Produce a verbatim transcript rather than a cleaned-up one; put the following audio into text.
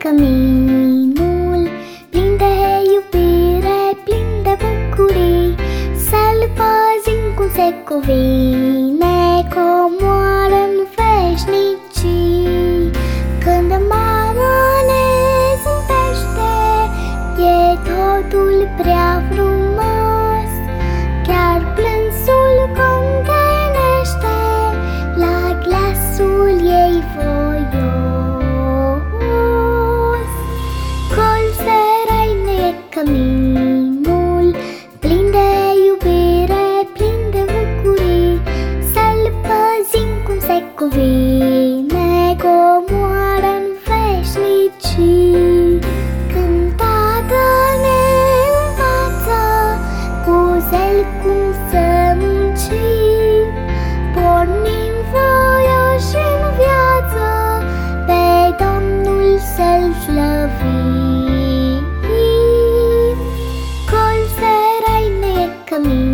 căminul plin de iubire, plin de bucurii, să-l păzim cum se cuvine, comoară în veșnicii. Când mama ne zâmbește, e totul prea frumos, chiar plânsul contenește la glasul ei voios. Colț-rai ne e căminul plin de iubire, plin de bucurii, să-l păzim cum se cuvine, comoară în veșnicii. Când Tatăl ne învață cu zel cum să muncim, pornim voioși în viață, pe Domnul să-L slăvim. Colț-rai ne e cămin